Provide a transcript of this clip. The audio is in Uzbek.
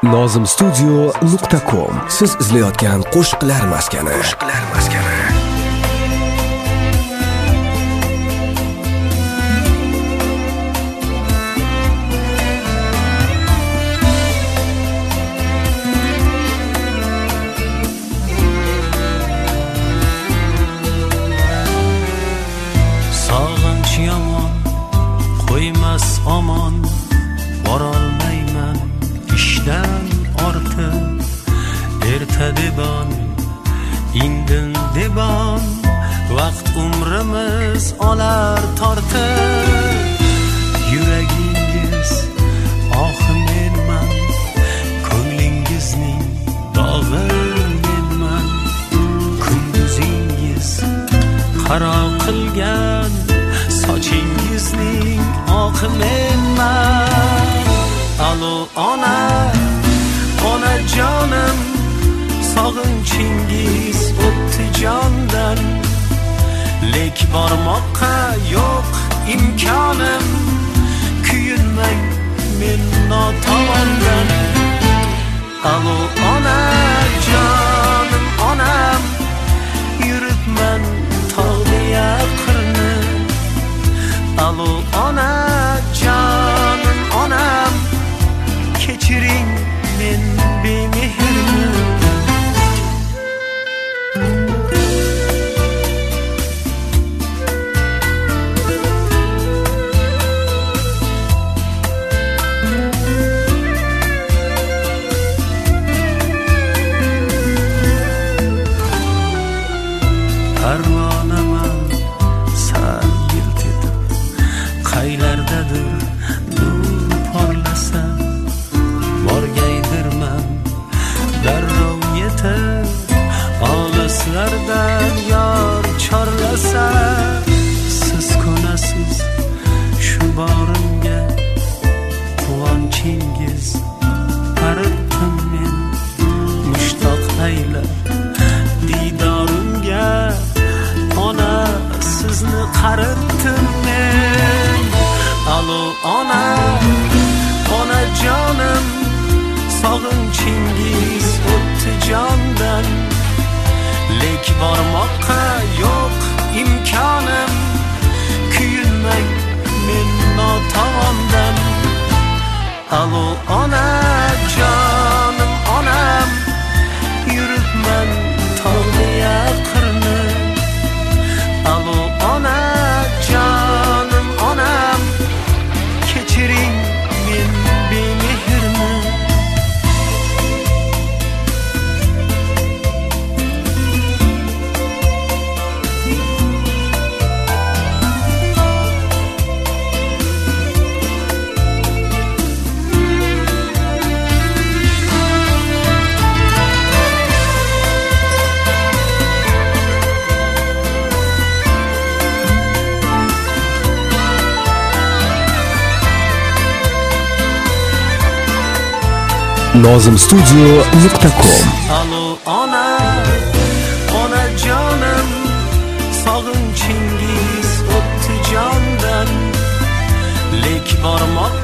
nozimstudio.com siz izlayotgan qo'shiqlar maskani. Sog'inch yomon qo'ymas omon, borolmayman ishdan ortib. Erta debon, indin debon, vaqt umrimiz olar tortib. Yuragingiz ohi menman, ko'nglingizning dog'i menman. Kunduzingiz qaro qilgan, sochingizning oqi menman. Alo ona, onajonim, sog'inchingiz o'tdi jondan. Lek bormoqqa yo'q imkonim, kuyinmang men notavondan. Alo onajonim, onam, yuribman tog'li yaqirni. Alo onajonim, onam, kechiring men bemehrni. Parvonaman sal yilt etib, qaylardadir nur porlasa. Borgaydirman darrov yetib, olislardan yor chorlasa. Siz ko'nasiz shu borimga, quvonchingiz qaritdim men. Mushtoq aylar didorimga, ona sizni qaritdim men. Alo ona, onajonim, sog'inchingiz o'tdi jondan. Lek bormoqqa yo'q imkonim, kuyinmang men notavondan. Alo onajonim, onam, yuribman tog'li yaqirni. Alo onajonim, onam, kechiring men bemehrni. nozimstudio.com Alo ona, onajonim, sog'inchingiz o'tdi jondan. Lek bormoq